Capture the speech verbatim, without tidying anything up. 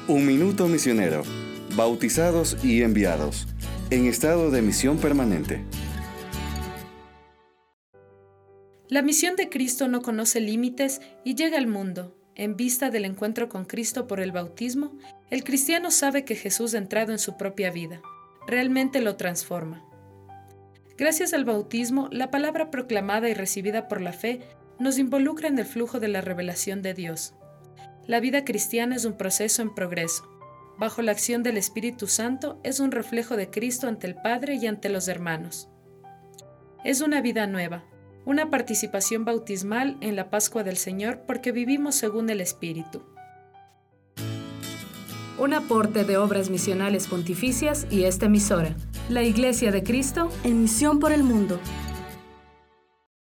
Un minuto misionero. Bautizados y enviados. En estado de misión permanente. La misión de Cristo no conoce límites y llega al mundo. En vista del encuentro con Cristo por el bautismo, el cristiano sabe que Jesús ha entrado en su propia vida. Realmente lo transforma. Gracias al bautismo, la palabra proclamada y recibida por la fe nos involucra en el flujo de la revelación de Dios. La vida cristiana es un proceso en progreso. Bajo la acción del Espíritu Santo es un reflejo de Cristo ante el Padre y ante los hermanos. Es una vida nueva, una participación bautismal en la Pascua del Señor porque vivimos según el Espíritu. Un aporte de Obras Misionales Pontificias y esta emisora, la Iglesia de Cristo, en misión por el mundo.